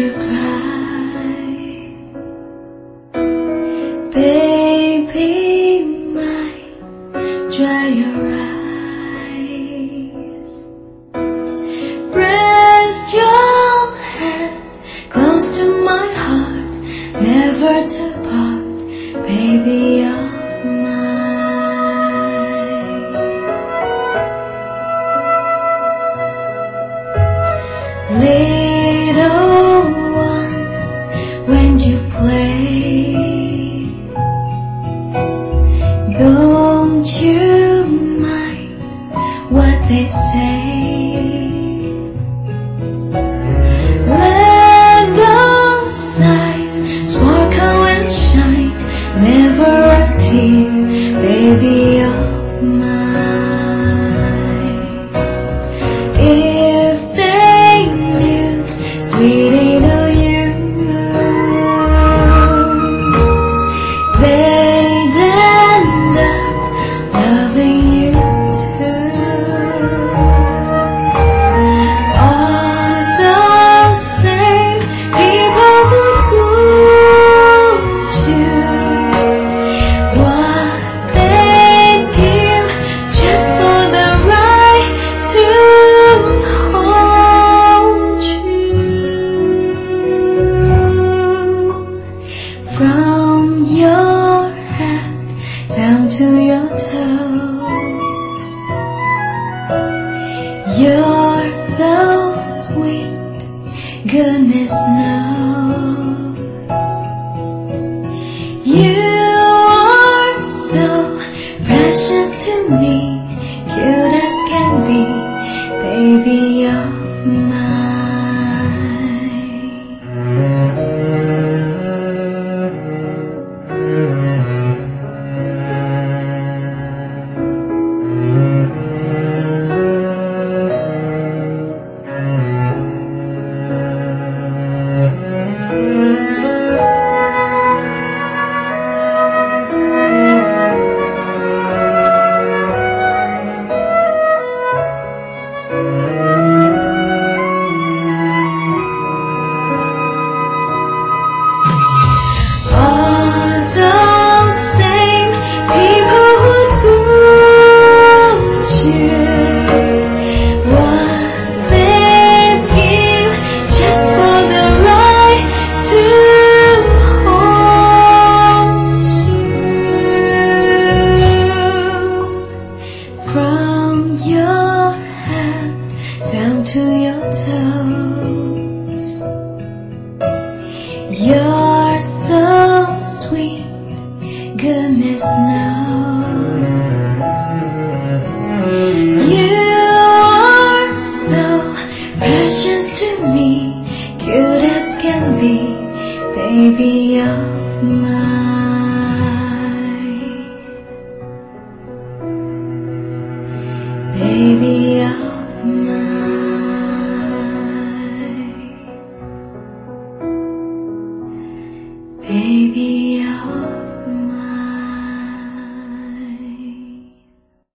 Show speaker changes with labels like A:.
A: you cry, baby mine, dry your eyes, rest your head close to my heart, never to part, baby of mine. Little one, when you play, don't you mind what they say. Let those eyes sparkle and shine, never a tear, baby of mine. If they knew, sweetie, to you, they'd end up loving you too. All those same people who schooled you, what they'd give just for the right to hold you. From your head down to your toes, you're so sweet, goodness knows. You are so precious to me, cute as can be, baby of mine. From your head down to your toes, you're so sweet, goodness knows. You are so precious to me, cute as can be, baby of mine, baby of